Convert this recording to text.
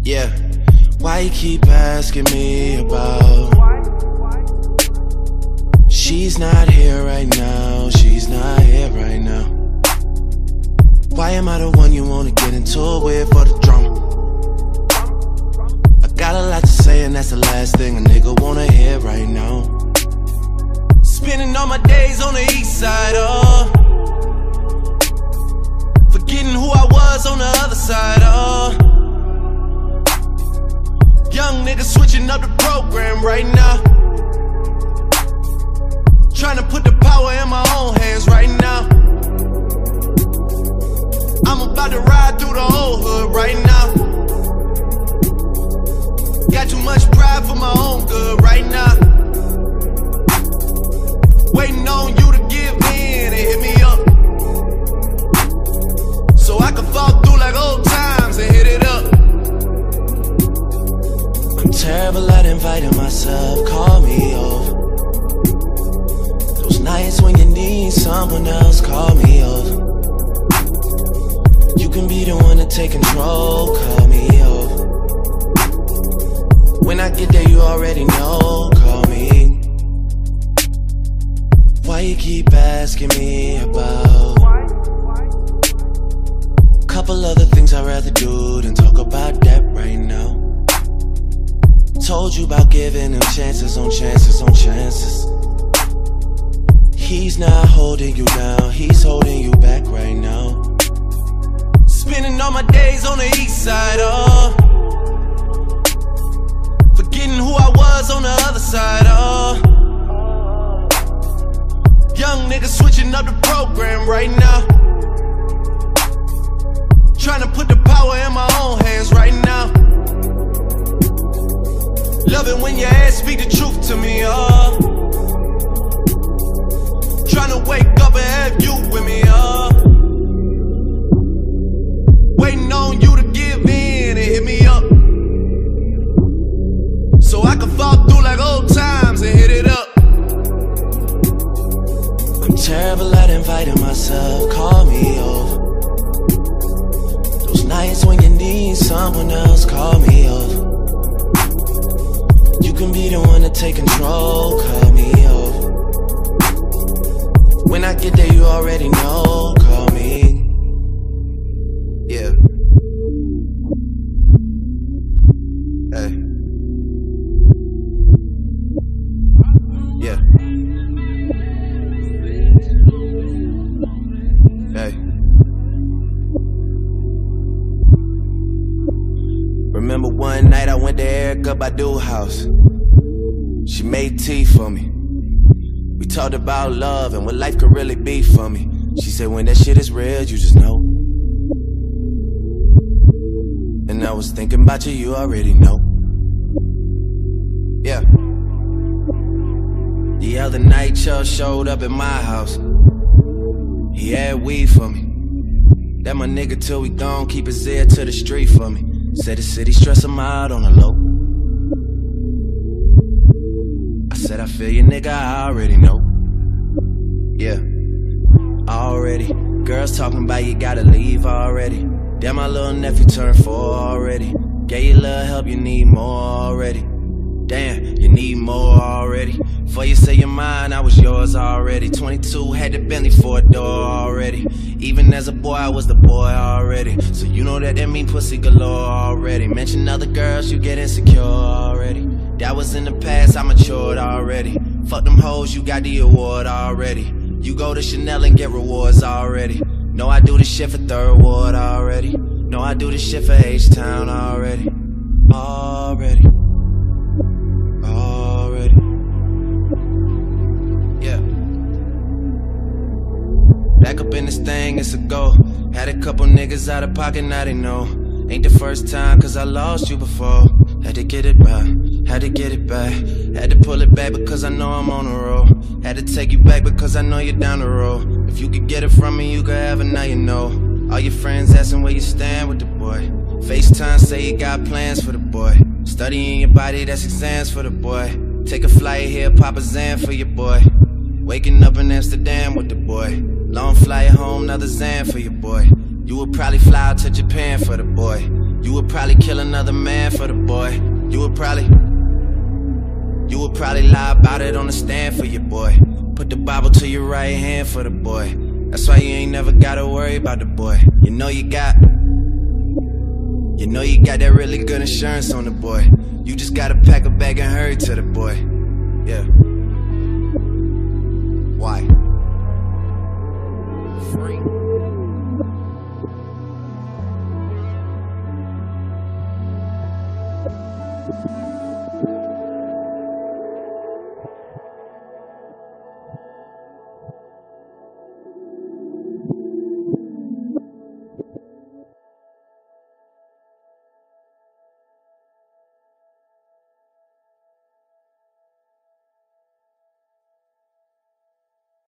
Yeah, why you keep asking me about? She's not here right now, she's not here right now. Why am I the one you wanna get into it with for the drama? I got a lot to say and that's the last thing a nigga wanna hear right now. Spending all my days on the east side, oh, forgetting who I was on the other side, oh. Young nigga switching up the program right now, trying to put the power in my own hands right now. I'm about to ride through the whole hood right now. Got too much pride for my own good right now. Waiting on you to give in and hit me up, so I can fall through like old times and hit it up. I'm terrible at inviting myself, call me over. Those nights when you need someone else, call me over. You can be the one to take control, call me over. When I get there you already know, call me. Why you keep asking me about? Couple other things I'd rather do than talk about that right now. Told you about giving him chances on chances on chances. He's not holding you down, he's holding you back right now. Spending all my days on the east side, oh, forgetting who I was on the other side, oh. Young nigga switching up the program right now, trying to put the power in my own hands right now. Love it when your ass speak the truth to me, oh. Trying to wake up and have you with me, oh. Waiting on you to give in and hit me up, so I can fall through like old times and hit it up. I'm terrible at inviting myself, call me over. Those nights when you need someone else, call me over. You can be the one to take control, call me over. When I get there you already know, call me. Yeah. Hey. Yeah. Hey. Remember one night I went to Erykah Badu's house. She made tea for me. We talked about love and what life could really be for me. She said when that shit is real, you just know. And I was thinking about you, you already know. Yeah. The other night, Chubb showed up at my house. He had weed for me. That my nigga till we gone, keep his ear to the street for me. Said the city stress him out on the low. I said I feel you, nigga, I already know. Yeah, already. Girls talking about you gotta leave already. Damn, my little nephew turned 4 already. Gave you a little help, you need more already. Damn, you need more already. Before you say you're mine, I was yours already. 22, had the Bentley 4-door already. Even as a boy, I was the boy already. So you know that mean pussy galore already. Mention other girls, you get insecure already. That was in the past, I matured already. Fuck them hoes, you got the award already. You go to Chanel and get rewards already. No, I do this shit for Third Ward already. No, I do this shit for H-Town already. Already. Yeah. Back up in this thing, it's a go. Had a couple niggas out of pocket, now they know. Ain't the first time, cause I lost you before. Had to get it back, had to get it back. Had to pull it back because I know I'm on the road. Had to take you back because I know you're down the road. If you could get it from me, you could have it, now you know. All your friends asking where you stand with the boy. FaceTime say you got plans for the boy. Studying your body, that's exams for the boy. Take a flight here, pop a Zan for your boy. Waking up in Amsterdam with the boy. Long flight home, another Zan for your boy. You would probably fly out to Japan for the boy. You would probably kill another man for the boy. You would probably lie about it on the stand for your boy. Put the Bible to your right hand for the boy. That's why you ain't never gotta worry about the boy. You know you got that really good insurance on the boy. You just gotta pack a bag and hurry to the boy. Yeah. Why? Free.